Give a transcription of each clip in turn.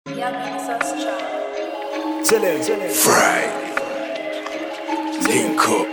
Chillin', Friday, link up.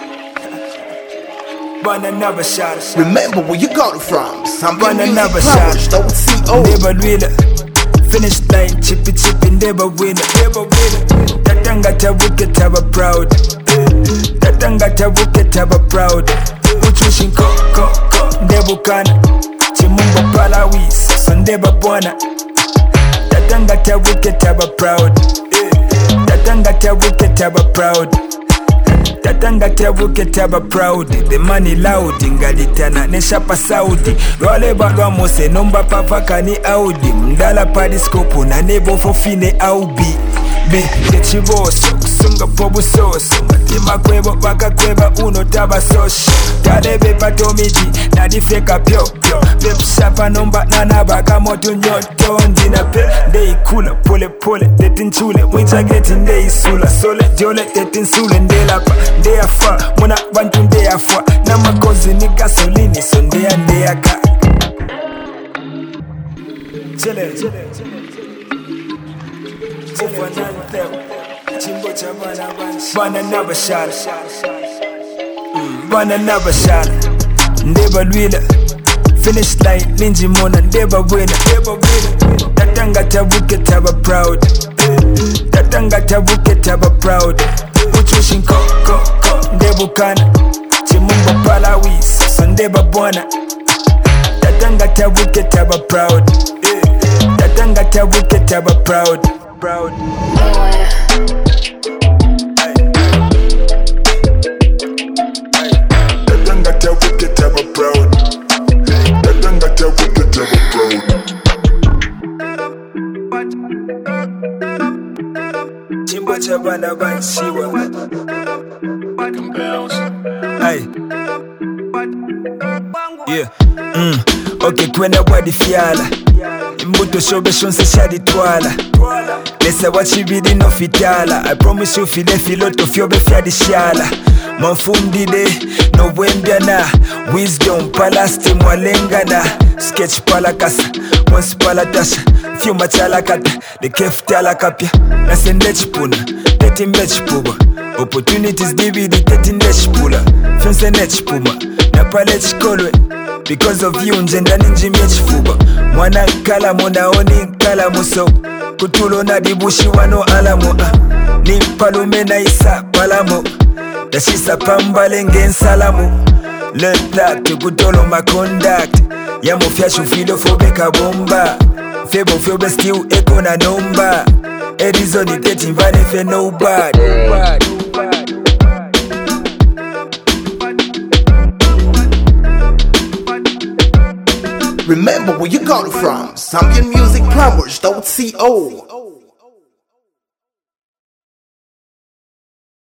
Run another shot. Remember where you got it from. Run another shot. Never really finish line, chippy, never win. Tatangata wicket have a proud. Tatangata wicket have a proud. Uchushin ko, ndebukana. Chimumba palawi, so ndeba bwana. Tatangata wicket have a proud. Tatangata wicket have a proud. Tatangata wicket have a proud. The money loud ingalitana neshapa Saudi. Role balwa mose nomba papa kani Audi. Mdala padiscope na nebo fofine aubi. Be chiboso kusunga pobu soso. Matima kwebo baka kweba uno taba soshi. Talebe patomidi na difeka pyo pyo. Bep shapa nomba nana baka moto nyoto. Ndina pe ndei kula pole pole. Tetin chule mwita geti ndei sula. Sole jole tetin sule ndelapa. Ndeya fa muna bantu ndeya fa. Na makozi ni gasolini so ndeya ka. Chile Run another shot. Run another shot. Never really finish line. Linji Mona never win. Tatangata wicket have a proud. Tatangata wicket have a proud. Uchushin ko ndebukana. Chimumba palawi so ndeba bwana. Tatangata wicket have a proud. Tatangata wicket have a proud. Tatangata wicket have a proud. Tatangata wicket have a proud. Chimba chabana banshiwa. Hey. Yeah. Okay, kwenda wadi fiala. Imbuto shobe shonse shadi twala. Lesa wachibidi no fitala. I promise you file filoto fyobe fiadi shala. Manfundi de no wembiana. Wisdom palasti mwalengana. Sketch palakasa, once palatasha. Few machala kata, the kef tala kapya. Nase nechpuna, teti mechpuba. Opportunities DVD teti nechpula. Fionse nechpuma, napalech kolwe. Because of you njenda ninji mechfuba. Mwana kala mona oni kala muso. Kutulo na dibushi wano alamo. Ni palume na isa palamo. Dashisa pambale ngen salamu. Learn that to kutolo ma conduct. Ya mofia shufilo fobeka bomba. Febo fyobe still eko na nomba. Edizoni teti mvane fe nobody. Remember where you got it from. ZambianMusicPlumbers.co